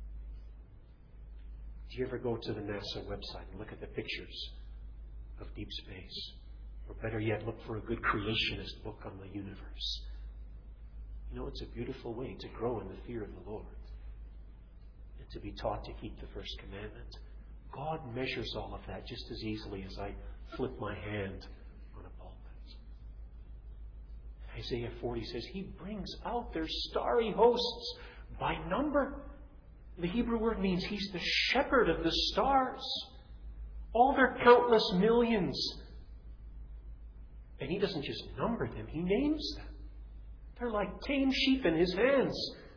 Do you ever go to the NASA website and look at the pictures of deep space? Or better yet, look for a good creationist book on the universe. You know, it's a beautiful way to grow in the fear of the Lord and to be taught to keep the first commandment. God measures all of that just as easily as I flip my hand on a pulpit. Isaiah forty says He brings out their starry hosts by number. The Hebrew word means He's the shepherd of the stars. All their countless millions. And He doesn't just number them, He names them. They're like tame sheep in His hands.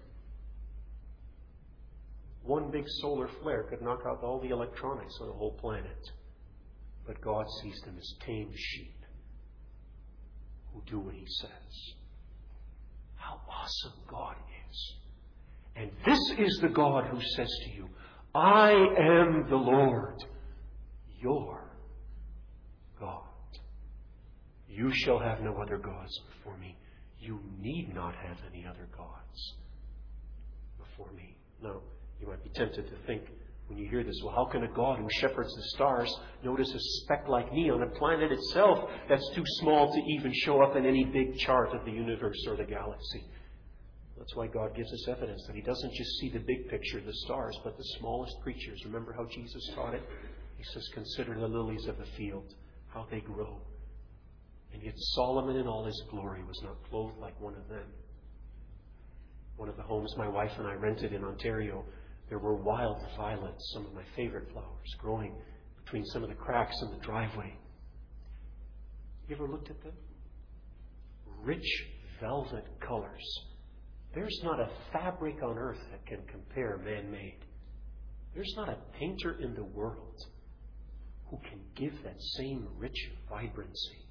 One big solar flare could knock out all the electronics on the whole planet. But God sees them as tame sheep who do what He says. How awesome God is. And this is the God who says to you, I am the Lord, your God. You shall have no other gods before me. You need not have any other gods before me. Now, you might be tempted to think, when you hear this, well, how can a God who shepherds the stars notice a speck like me on a planet itself that's too small to even show up in any big chart of the universe or the galaxy? That's why God gives us evidence that He doesn't just see the big picture, the stars, but the smallest creatures. Remember how Jesus taught it? He says, consider the lilies of the field, how they grow. And yet Solomon in all his glory was not clothed like one of them. One of the homes my wife and I rented in Ontario, there were wild violets, some of my favorite flowers, growing between some of the cracks in the driveway. You ever looked at them? Rich velvet colors. There's not a fabric on earth that can compare man-made. There's not a painter in the world who can give that same rich vibrancy.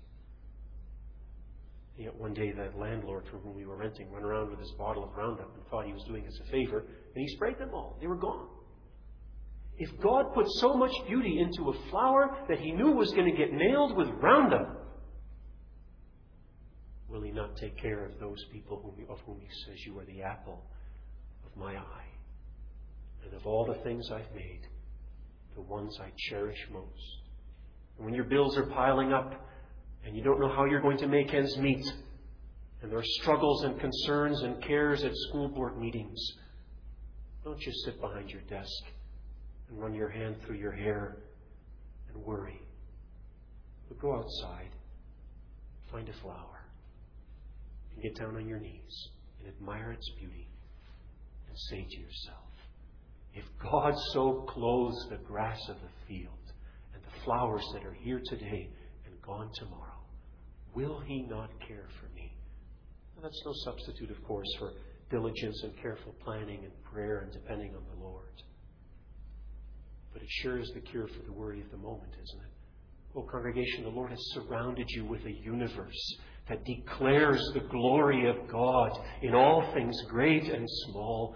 Yet one day that landlord from whom we were renting went around with his bottle of Roundup and thought he was doing us a favor, and he sprayed them all. They were gone. If God put so much beauty into a flower that He knew was going to get nailed with Roundup, Will He not take care of those people whom, of whom He says, you are the apple of my eye? And of all the things I've made, the ones I cherish most. And when your bills are piling up and you don't know how you're going to make ends meet, and there are struggles and concerns and cares at school board meetings, don't just sit behind your desk and run your hand through your hair and worry. But go outside, find a flower, and get down on your knees and admire its beauty and say to yourself, if God so clothes the grass of the field and the flowers that are here today and gone tomorrow, will He not care for me? Now, that's no substitute, of course, for diligence and careful planning and prayer and depending on the Lord. But it sure is the cure for the worry of the moment, isn't it? Oh, congregation, the Lord has surrounded you with a universe that declares the glory of God in all things great and small.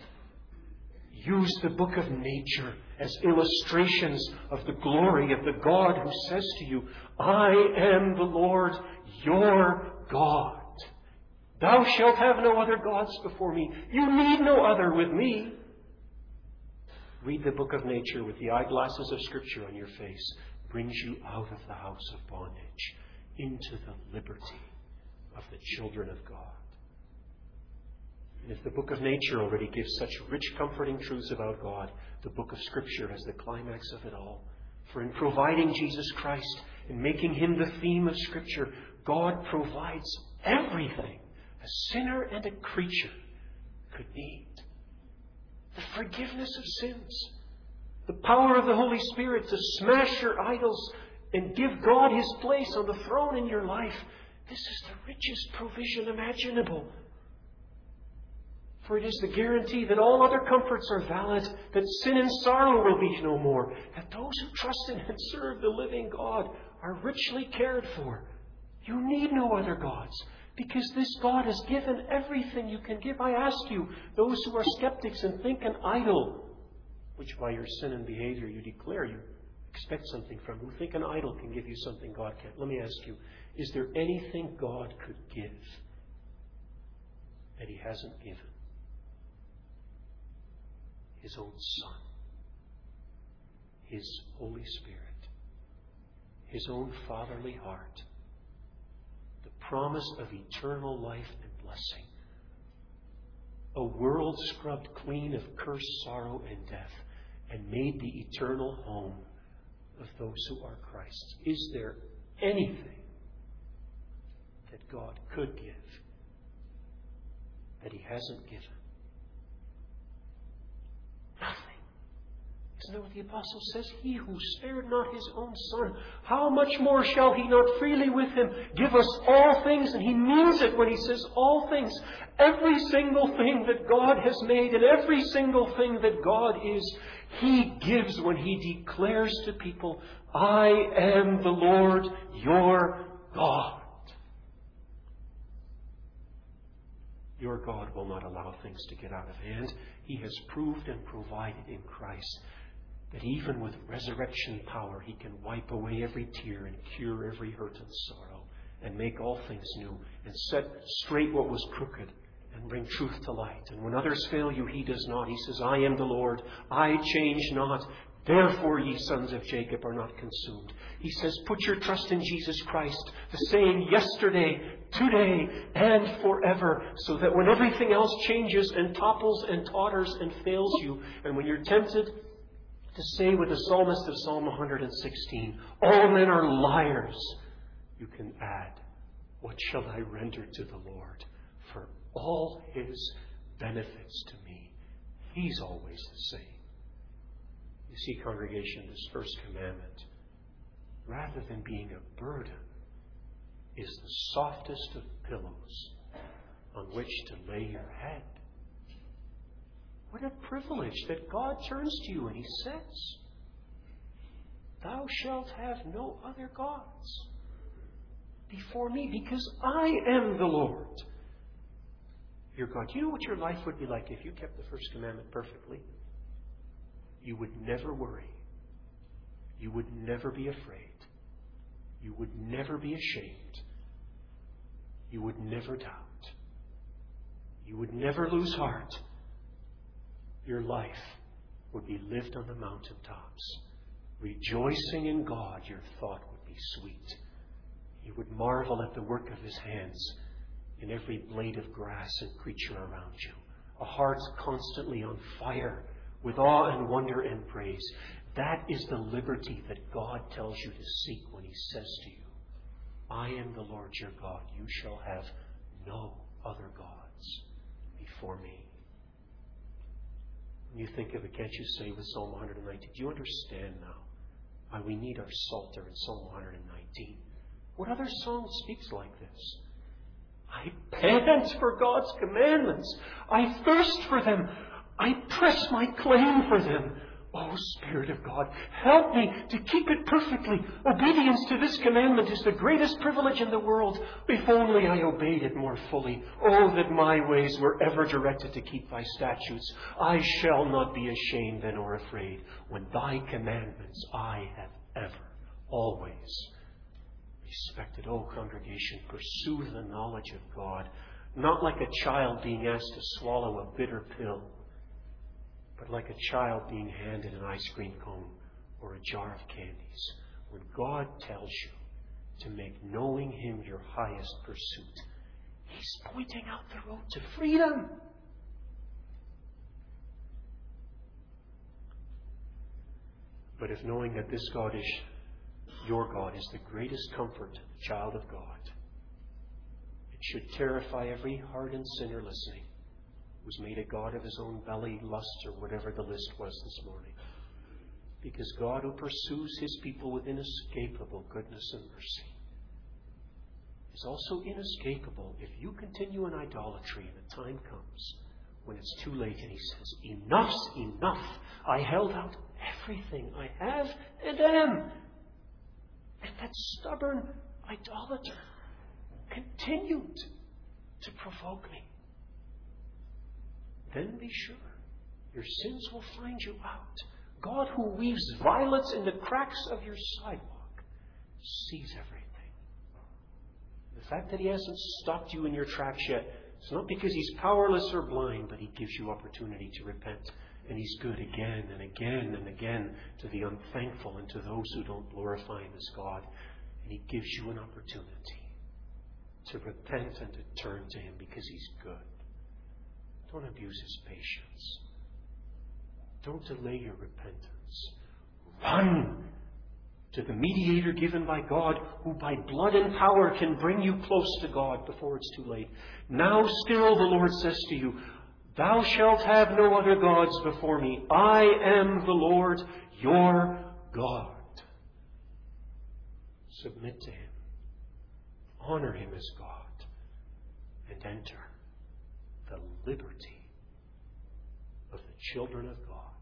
Use the book of nature as illustrations of the glory of the God who says to you, I am the Lord your God. Thou shalt have no other gods before me. You need no other with me. Read the book of nature with the eyeglasses of Scripture on your face. Brings you out of the house of bondage into the liberty of the children of God. And if the book of nature already gives such rich, comforting truths about God, the book of Scripture has the climax of it all. For in providing Jesus Christ and making Him the theme of Scripture, God provides everything a sinner and a creature could need. The forgiveness of sins, the power of the Holy Spirit to smash your idols and give God His place on the throne in your life. This is the richest provision imaginable. For it is the guarantee that all other comforts are valid, that sin and sorrow will be no more, that those who trust in and serve the living God are richly cared for. You need no other gods, because this God has given everything you can give. I ask you, those who are skeptics and think an idol, which by your sin and behavior you declare you expect something from, who think an idol can give you something God can't. Let me ask you, is there anything God could give that He hasn't given? His own Son, His Holy Spirit, His own fatherly heart, the promise of eternal life and blessing, a world scrubbed clean of curse, sorrow, and death, and made the eternal home of those who are Christ's. Is there anything that God could give that He hasn't given? Nothing. Isn't that what the apostle says? He who spared not His own Son, how much more shall He not freely with Him give us all things? And He means it when He says all things. Every single thing that God has made and every single thing that God is, He gives when He declares to people, I am the Lord your God. Your God will not allow things to get out of hand. He has proved and provided in Christ that even with resurrection power, He can wipe away every tear and cure every hurt and sorrow and make all things new and set straight what was crooked and bring truth to light. And when others fail you, He does not. He says, I am the Lord. I change not. Therefore, ye sons of Jacob are not consumed. He says, put your trust in Jesus Christ, the same yesterday, today, and forever, so that when everything else changes and topples and totters and fails you, and when you're tempted to say with the psalmist of Psalm one hundred sixteen, all men are liars, you can add, what shall I render to the Lord for all His benefits to me? He's always the same. You see, congregation, this first commandment, rather than being a burden, is the softest of pillows on which to lay your head. What a privilege that God turns to you and He says, thou shalt have no other gods before me, because I am the Lord your God. Do you know what your life would be like if you kept the first commandment perfectly? You would never worry. You would never be afraid. You would never be ashamed. you would never doubt. You would never lose heart. Your life would be lived on the mountaintops. Rejoicing in God, your thought would be sweet. You would marvel at the work of His hands in every blade of grass and creature around you. A heart constantly on fire with awe and wonder and praise. That is the liberty that God tells you to seek when He says to you, I am the Lord your God. You shall have no other gods before me. When you think of it, can't you say with Psalm one nineteen, do you understand now why we need our Psalter in Psalm one nineteen? What other song speaks like this? I pant for God's commandments. I thirst for them. I press my claim for them. Oh, Spirit of God, help me to keep it perfectly. Obedience to this commandment is the greatest privilege in the world. If only I obeyed it more fully. Oh, that my ways were ever directed to keep thy statutes. I shall not be ashamed then or afraid when thy commandments I have ever, always respected. Oh, congregation, pursue the knowledge of God, not like a child being asked to swallow a bitter pill, but like a child being handed an ice cream cone or a jar of candies. When God tells you to make knowing Him your highest pursuit, He's pointing out the road to freedom. But if knowing that this God is your God is the greatest comfort to the child of God, it should terrify every hardened sinner listening, who's made a god of his own belly, lust, or whatever the list was this morning. Because God, who pursues His people with inescapable goodness and mercy, is also inescapable if you continue in idolatry and the time comes when it's too late and He says, enough's enough. I held out everything I have and am. And that stubborn idolater continued to provoke me. Then be sure your sins will find you out. God, who weaves violets in the cracks of your sidewalk, sees everything. The fact that He hasn't stopped you in your tracks yet, it's not because He's powerless or blind, but He gives you opportunity to repent. And He's good again and again and again to the unthankful and to those who don't glorify Him as God. And He gives you an opportunity to repent and to turn to Him because He's good. Don't abuse His patience. Don't delay your repentance. Run to the mediator given by God, who by blood and power can bring you close to God before it's too late. Now still the Lord says to you, thou shalt have no other gods before me. I am the Lord your God. Submit to Him. Honor Him as God. And enter the liberty of the children of God.